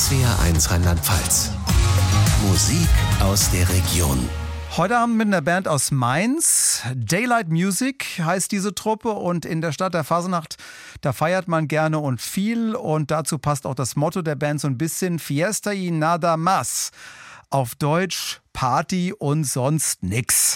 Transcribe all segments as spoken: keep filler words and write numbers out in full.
S W R eins Rheinland-Pfalz. Musik aus der Region. Heute Abend mit einer Band aus Mainz. Daylight Music heißt diese Truppe und in der Stadt der Fasnacht, da feiert man gerne und viel und dazu passt auch das Motto der Band so ein bisschen Fiesta y nada más. Auf Deutsch Party und sonst nix.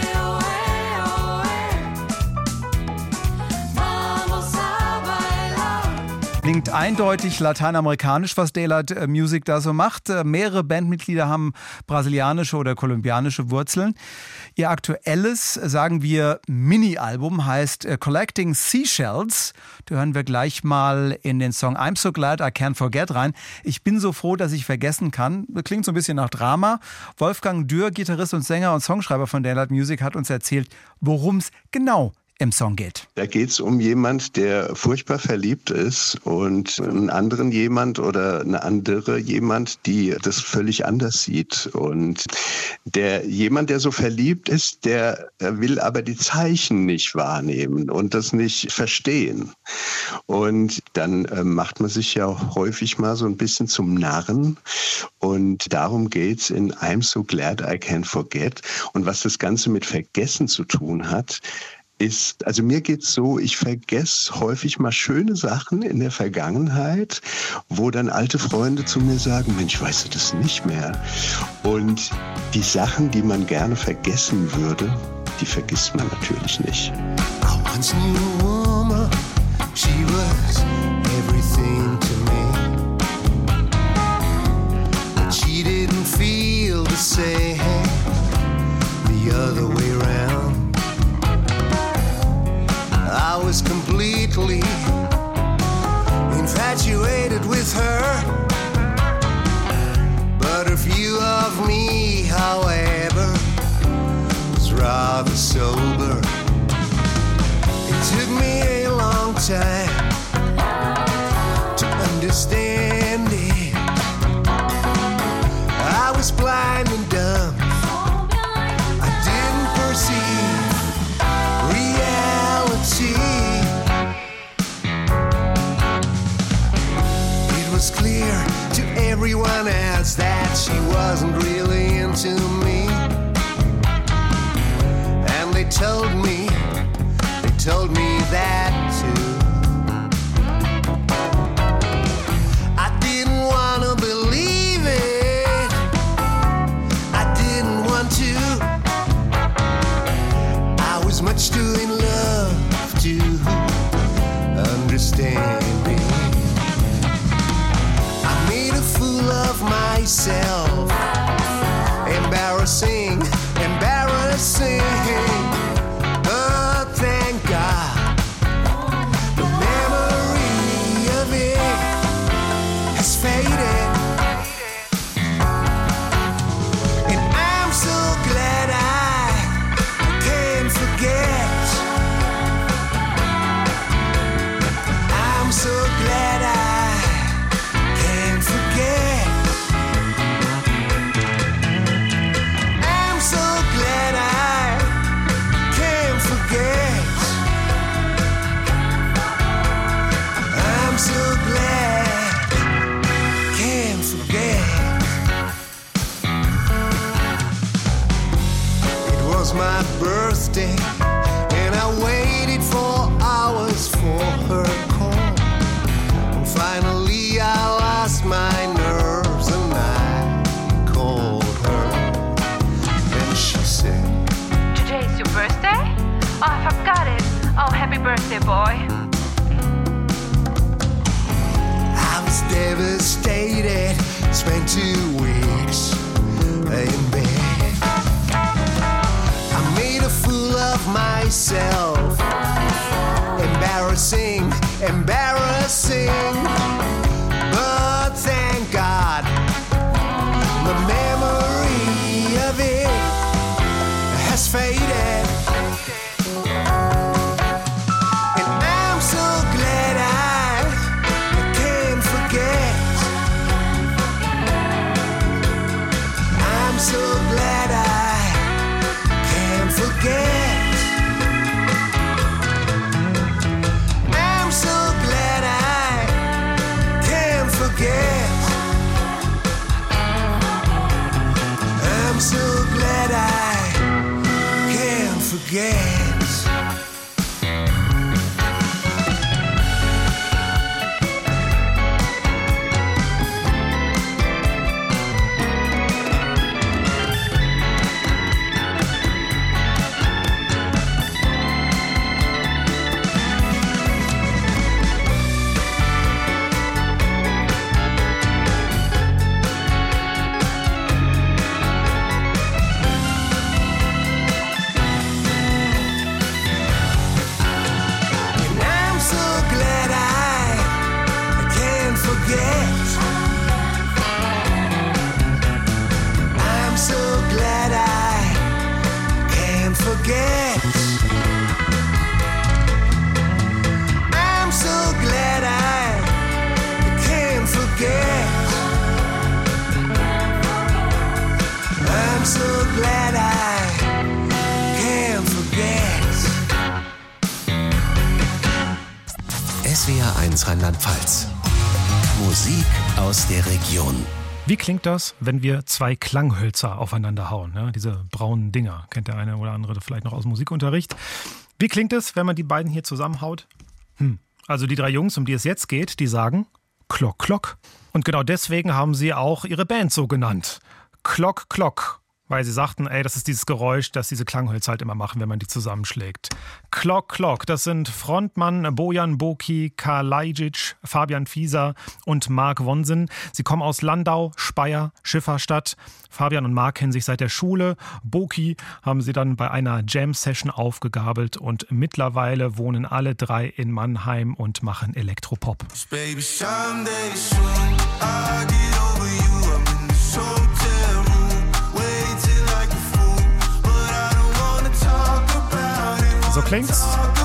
Klingt eindeutig lateinamerikanisch, was Daylight Music da so macht. Mehrere Bandmitglieder haben brasilianische oder kolumbianische Wurzeln. Ihr aktuelles, sagen wir, Mini-Album heißt Collecting Seashells. Da hören wir gleich mal in den Song I'm So Glad I Can't Forget rein. Ich bin so froh, dass ich vergessen kann. Das klingt so ein bisschen nach Drama. Wolfgang Dürr, Gitarrist und Sänger und Songschreiber von Daylight Music, hat uns erzählt, worum es genau im Song geht. Da geht es um jemand, der furchtbar verliebt ist und einen anderen jemand oder eine andere jemand, die das völlig anders sieht. Und der jemand, der so verliebt ist, der will aber die Zeichen nicht wahrnehmen und das nicht verstehen. Und dann äh, macht man sich ja häufig mal so ein bisschen zum Narren. Und darum geht's in I'm So Glad I Can't Forget. Und was das Ganze mit Vergessen zu tun hat, ist, also mir geht's so, ich vergesse häufig mal schöne Sachen in der Vergangenheit, wo dann alte Freunde zu mir sagen, Mensch, weißt du das nicht mehr? Und die Sachen, die man gerne vergessen würde, die vergisst man natürlich nicht. I once knew a woman, she was everything to me, but she didn't feel the same the other way around. I was completely infatuated with her, but her view of me, however, was rather sober. It took me a long time to understand it. I was blind and dumb, I didn't perceive reality. It was clear to everyone else that she wasn't really into me. And they told me, they told me that too. I didn't want to believe it, I didn't want to. I was much too in love to understand me. I made a fool of myself. Embarrassing, embarrassing. But thank God, the memory of it has faded. And I'm so glad I can't forget. I'm so glad I can't forget. I'm so glad I can't forget. I'm so glad I can't forget. It was my birthday and I waited for hours for her call. And finally I lost my nerves and I called her. And she said, Today's your birthday? Oh, I forgot it. Oh, happy birthday, boy. I was devastated, spent two weeks in bed. I made a fool of myself. Embarrassing, embarrassing. But thank God, the memory of it has faded. And I'm so glad I can't forget. so glad I can't forget. S W R eins Rheinland-Pfalz. Musik aus der Region. Wie klingt das, wenn wir zwei Klanghölzer aufeinander hauen? Ja, diese braunen Dinger, kennt der eine oder andere vielleicht noch aus dem Musikunterricht. Wie klingt es, wenn man die beiden hier zusammenhaut? Hm. Also die drei Jungs, um die es jetzt geht, die sagen Klock, Klock. Und genau deswegen haben sie auch ihre Band so genannt. Klock, Klock. Weil sie sagten, ey, das ist dieses Geräusch, das diese Klanghölzer halt immer machen, wenn man die zusammenschlägt. Klock, Klock, das sind Frontmann Bojan Boki, Kalajic, Fabian Fieser und Mark Wonsen. Sie kommen aus Landau, Speyer, Schifferstadt. Fabian und Mark kennen sich seit der Schule. Boki haben sie dann bei einer Jam-Session aufgegabelt und mittlerweile wohnen alle drei in Mannheim und machen Elektropop. Baby, someday soon, I get over you, I'm in the soul. So klingt's.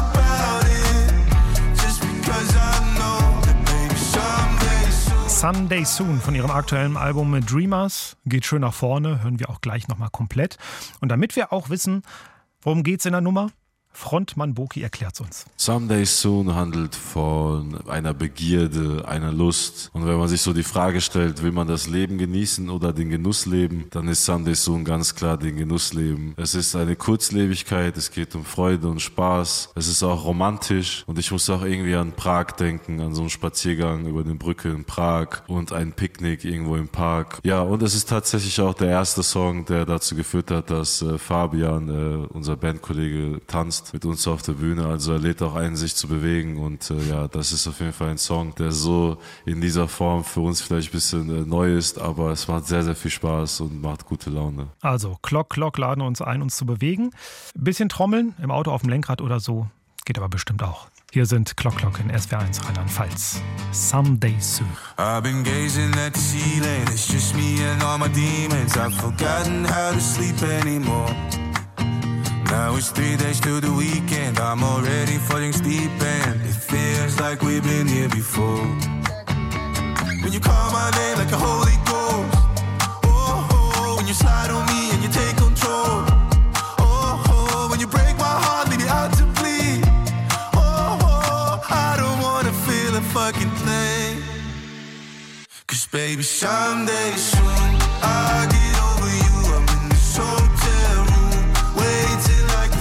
Someday Soon von ihrem aktuellen Album Dreamers geht schön nach vorne, hören wir auch gleich nochmal komplett. Und damit wir auch wissen, worum geht's in der Nummer, Frontmann Boki erklärt's uns. Someday Soon handelt von einer Begierde, einer Lust. Und wenn man sich so die Frage stellt, will man das Leben genießen oder den Genuss leben, dann ist Someday Soon ganz klar den Genuss leben. Es ist eine Kurzlebigkeit, es geht um Freude und Spaß. Es ist auch romantisch und ich muss auch irgendwie an Prag denken, an so einen Spaziergang über eine Brücke in Prag und ein Picknick irgendwo im Park. Ja, und es ist tatsächlich auch der erste Song, der dazu geführt hat, dass äh, Fabian, äh, unser Bandkollege, tanzt mit uns auf der Bühne, also er lädt auch ein, sich zu bewegen und äh, ja, das ist auf jeden Fall ein Song, der so in dieser Form für uns vielleicht ein bisschen äh, neu ist, aber es macht sehr, sehr viel Spaß und macht gute Laune. Also Klock, Klock laden uns ein, uns zu bewegen. Ein bisschen trommeln im Auto auf dem Lenkrad oder so, geht aber bestimmt auch. Hier sind Klock, Klock in S W R eins Rheinland-Pfalz. Someday Soon. I've been gazing at the ceiling, it's just me and all my demons. I've forgotten how to sleep anymore. Now it's three days to the weekend, I'm already falling deep and it feels like we've been here before. When you call my name like a holy ghost, oh, oh, when you slide on me and you take control, oh, oh, when you break my heart, leave it out to bleed, oh, oh, I don't wanna feel a fucking thing. Cause baby, someday soon, I get over you, I'm in this hotel room, waiting.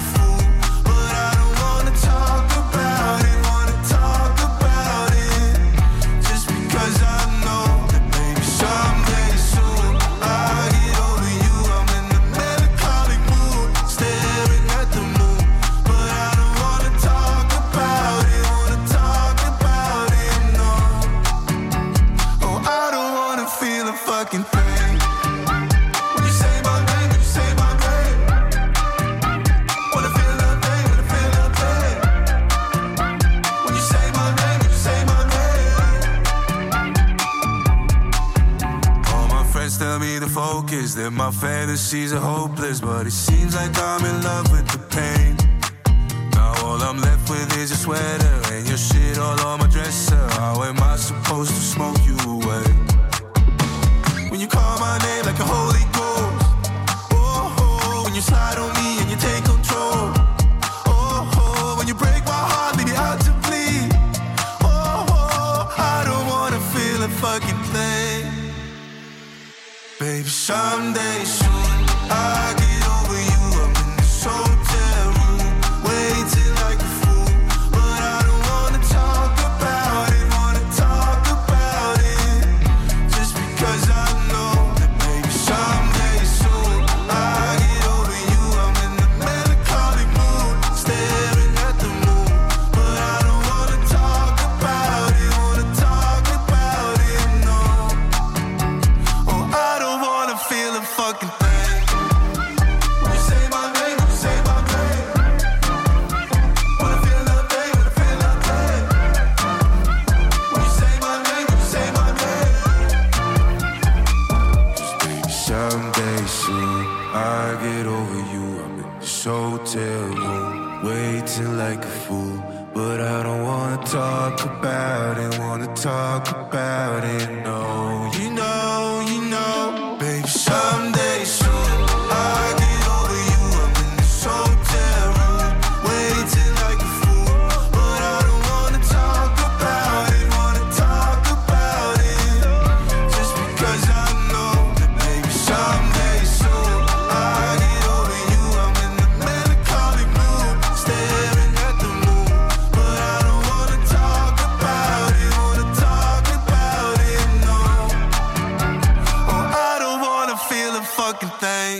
Focus that my fantasies are hopeless, but it seems like I'm in love with the pain. Now all I'm left with is a sweater and your shit all on my dresser. How am I supposed to smoke you away? When you call my name like a holy ghost, oh, oh, when you slide on me and you take control, oh, oh, when you break my heart, leave it out to bleed, oh, oh, I don't wanna feel a fucking thing. Baby, someday soon I get over you, I'm in this hotel room, waiting like a fool, but I don't wanna talk about it, wanna talk about it, just because I know that maybe someday soon I get over you, I'm in the melancholy mood, staring at the moon, but I don't wanna talk about it, wanna talk about it, no. Oh, I don't wanna feel a fucking thing. You say my name, you say my name. Wanna feel nothing, wanna feel nothing. You say my name, you say my name. Just maybe someday soon I get over you. I'm in this hotel room, waiting like a fool, but I don't wanna talk about it, wanna talk about it, no. You know, you know, baby, someday soon I get over you, I'm in this hotel room, waiting like a fool, but I don't wanna talk about it, wanna talk about it, just because I know that maybe someday soon I get over you, I'm in the melancholy mood, staring at the moon, but I don't wanna talk about it, wanna talk about it, no. Oh, I don't wanna feel a fucking thing.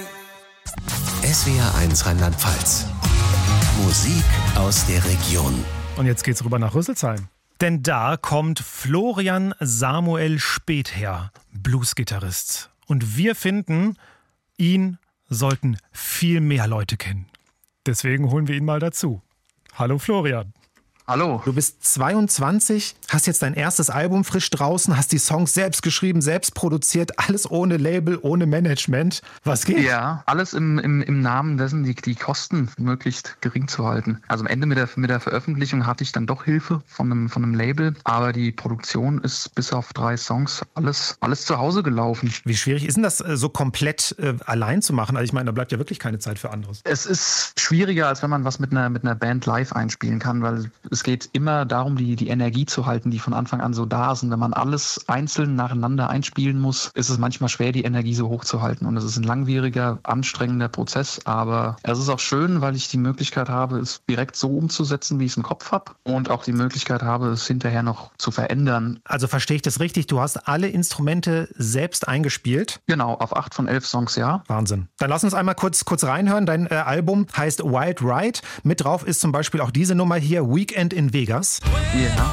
S W R eins Rheinland-Pfalz. Musik aus der Region. Und jetzt geht's rüber nach Rüsselsheim. Denn da kommt Florian Samuel Späth her, Bluesgitarrist. Und wir finden, ihn sollten viel mehr Leute kennen. Deswegen holen wir ihn mal dazu. Hallo Florian. Hallo. Du bist zweiundzwanzig, hast jetzt dein erstes Album frisch draußen, hast die Songs selbst geschrieben, selbst produziert, alles ohne Label, ohne Management. Was geht? Ja, alles im, im, im Namen dessen, die, die Kosten möglichst gering zu halten. Also am Ende mit der, mit der Veröffentlichung hatte ich dann doch Hilfe von einem, von einem Label, aber die Produktion ist bis auf drei Songs alles, alles zu Hause gelaufen. Wie schwierig ist denn das, so komplett äh, allein zu machen? Also ich meine, da bleibt ja wirklich keine Zeit für anderes. Es ist schwieriger, als wenn man was mit einer, mit einer Band live einspielen kann, weil es geht immer darum, die, die Energie zu halten, die von Anfang an so da ist. Und wenn man alles einzeln nacheinander einspielen muss, ist es manchmal schwer, die Energie so hoch zu halten. Und es ist ein langwieriger, anstrengender Prozess. Aber es ist auch schön, weil ich die Möglichkeit habe, es direkt so umzusetzen, wie ich es im Kopf habe. Und auch die Möglichkeit habe, es hinterher noch zu verändern. Also verstehe ich das richtig? Du hast alle Instrumente selbst eingespielt? Genau, auf acht von elf Songs, ja. Wahnsinn. Dann lass uns einmal kurz, kurz reinhören. Dein äh, Album heißt Wild Ride. Mit drauf ist zum Beispiel auch diese Nummer hier, Weekend in Vegas. Ja.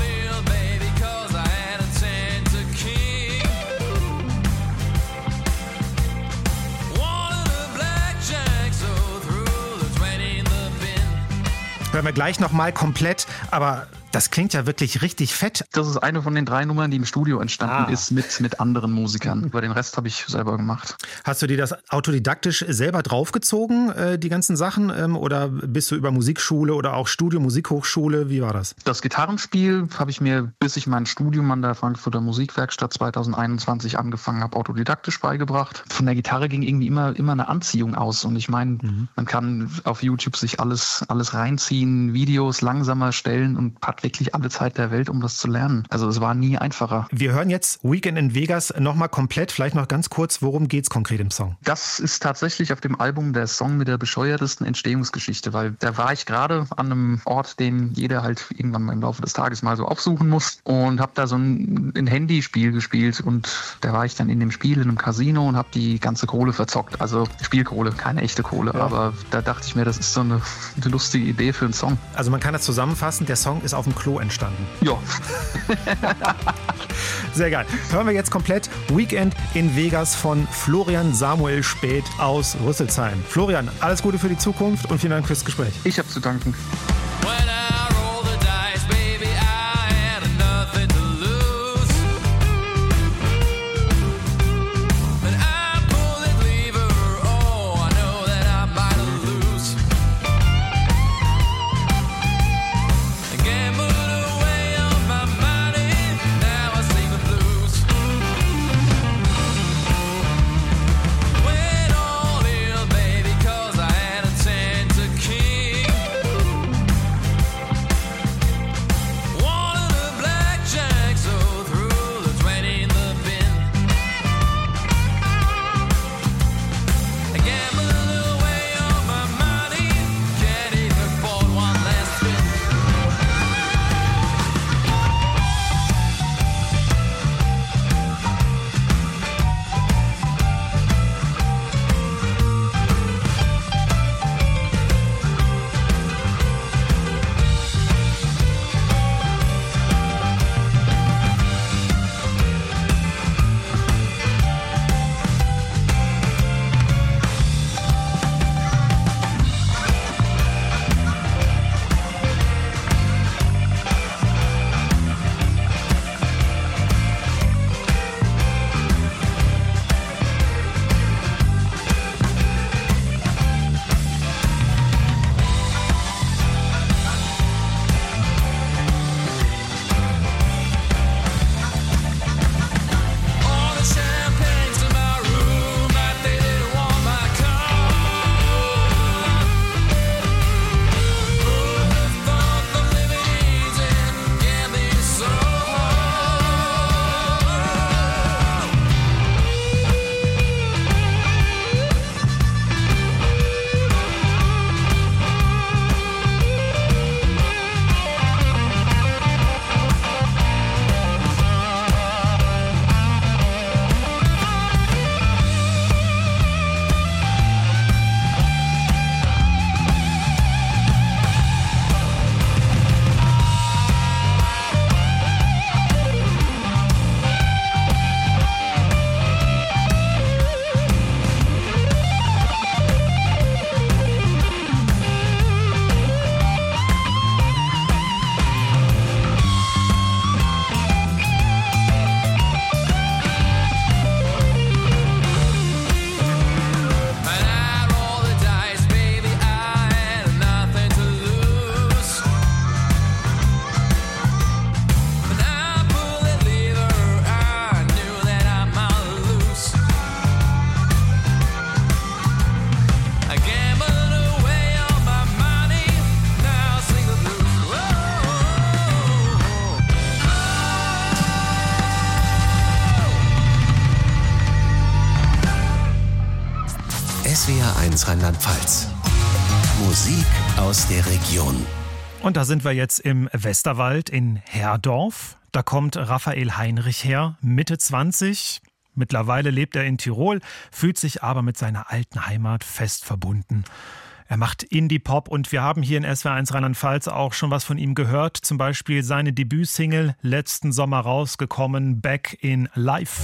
Hören wir gleich nochmal komplett, aber das klingt ja wirklich richtig fett. Das ist eine von den drei Nummern, die im Studio entstanden ah. ist mit, mit anderen Musikern. Aber den Rest habe ich selber gemacht. Hast du dir das autodidaktisch selber draufgezogen, äh, die ganzen Sachen? Ähm, oder bist du über Musikschule oder auch Studio, Musikhochschule? Wie war das? Das Gitarrenspiel habe ich mir, bis ich mein Studium an der Frankfurter Musikwerkstatt zweitausendeinundzwanzig angefangen habe, autodidaktisch beigebracht. Von der Gitarre ging irgendwie immer, immer eine Anziehung aus. Und ich meine, mhm. man kann auf YouTube sich alles, alles reinziehen, Videos langsamer stellen und hat wirklich alle Zeit der Welt, um das zu lernen. Also es war nie einfacher. Wir hören jetzt Weekend in Vegas nochmal komplett, vielleicht noch ganz kurz, worum geht es konkret im Song? Das ist tatsächlich auf dem Album der Song mit der bescheuertesten Entstehungsgeschichte, weil da war ich gerade an einem Ort, den jeder halt irgendwann mal im Laufe des Tages mal so aufsuchen muss und habe da so ein, ein Handyspiel gespielt und da war ich dann in dem Spiel in einem Casino und habe die ganze Kohle verzockt. Also Spielkohle, keine echte Kohle, ja. Aber da dachte ich mir, das ist so eine, eine lustige Idee für einen Song. Also man kann das zusammenfassen, der Song ist auf dem Klo entstanden. Ja. Sehr geil. Hören wir jetzt komplett Weekend in Vegas von Florian Samuel Späth aus Rüsselsheim. Florian, alles Gute für die Zukunft und vielen Dank fürs Gespräch. Ich habe zu danken. eins Rheinland-Pfalz. Musik aus der Region. Und da sind wir jetzt im Westerwald in Herdorf. Da kommt Raphael Heinrich her, Mitte zwanzig. Mittlerweile lebt er in Tirol, fühlt sich aber mit seiner alten Heimat fest verbunden. Er macht Indie-Pop und wir haben hier in S W R eins Rheinland-Pfalz auch schon was von ihm gehört. Zum Beispiel seine Debütsingle, letzten Sommer rausgekommen, Back in Life.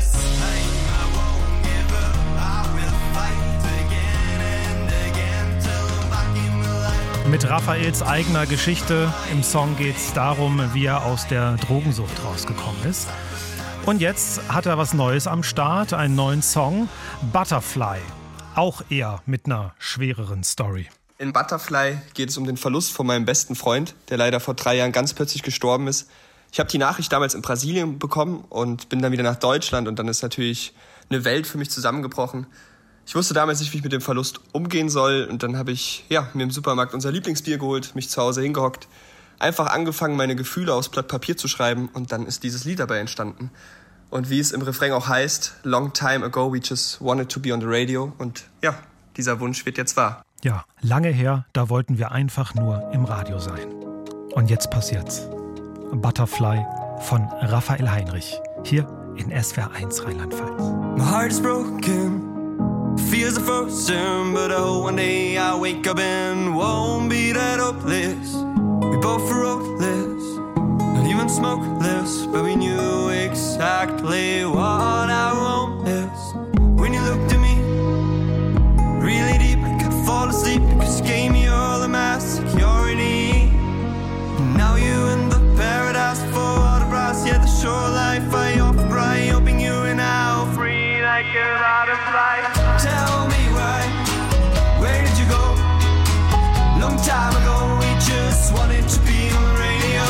Mit Raphaels eigener Geschichte. Im Song geht es darum, wie er aus der Drogensucht rausgekommen ist. Und jetzt hat er was Neues am Start, einen neuen Song, Butterfly. Auch eher mit einer schwereren Story. In Butterfly geht es um den Verlust von meinem besten Freund, der leider vor drei Jahren ganz plötzlich gestorben ist. Ich habe die Nachricht damals in Brasilien bekommen und bin dann wieder nach Deutschland und dann ist natürlich eine Welt für mich zusammengebrochen. Ich wusste damals nicht, wie ich mit dem Verlust umgehen soll und dann habe ich ja, mir im Supermarkt unser Lieblingsbier geholt, mich zu Hause hingehockt, einfach angefangen, meine Gefühle aufs Blatt Papier zu schreiben und dann ist dieses Lied dabei entstanden. Und wie es im Refrain auch heißt, long time ago we just wanted to be on the radio. Und ja, dieser Wunsch wird jetzt wahr. Ja, lange her, da wollten wir einfach nur im Radio sein. Und jetzt passiert's. Butterfly von Raphael Heinrich, hier in S W R eins Rheinland-Pfalz. My heart is broken, fears are frozen, but oh, one day I wake up and won't be that hopeless. We both were hopeless. Not even smokeless, but we knew exactly what our home is. When you looked at me, really deep, I could fall asleep because you gave me all of my security. And now you in the paradise for all the price, yeah, the shore life I offer bright, hoping you and I are free like a butterfly. Tell me why, where did you go? Long time ago, we just wanted to be on the radio.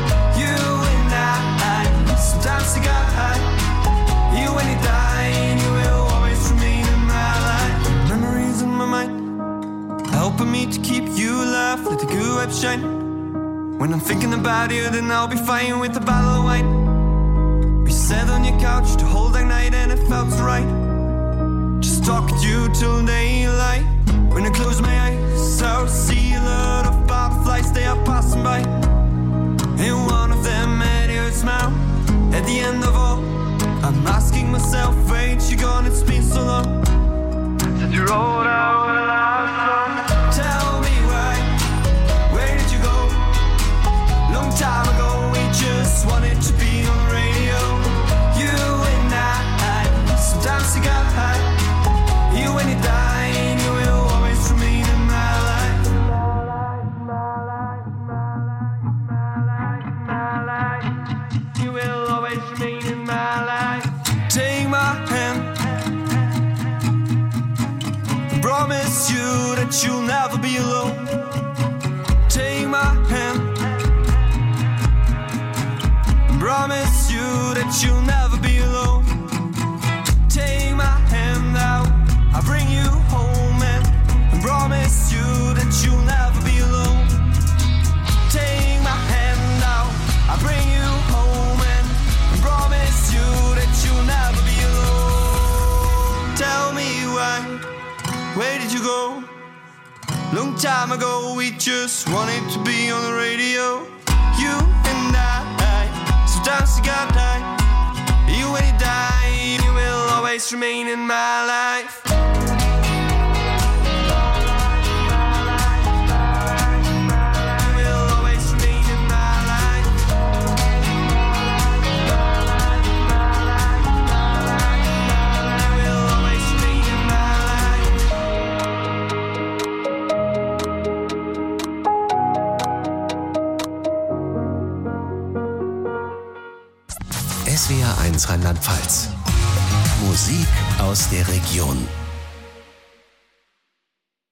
Sometimes you got high, you when you die, and you will always remain in my life. Memories in my mind, helping me to keep you alive, let the good vibes shine. When I'm thinking about you, then I'll be fine with a bottle of wine. We sat on your couch the whole dark night and it felt so right. Just talking to you till daylight. When I close my eyes, I'll see a lot of butterflies, they are passing by. And one of them had your smile. At the end of all, I'm asking myself, ain't you gone? It's been so long since you wrote out a love song. Tell me why, where did you go? Long time ago, we just wanted to be on the radio. You and I, sometimes you got high. You when you die, and you will always remain in my life. You will always remain in my life. Take my hand, promise you that you'll never be alone. Take my hand, promise you that you'll never be alone. Take my hand now, I'll bring you home and promise you that you'll never be alone. Take my hand now, I'll bring you home and promise you that you'll never be alone. Tell me why, where did you go? Long time ago we just wanted to be on the radio. You and I, sometimes you got high. You when you die, you will always remain in my life. S W R eins Rheinland-Pfalz. Musik aus der Region.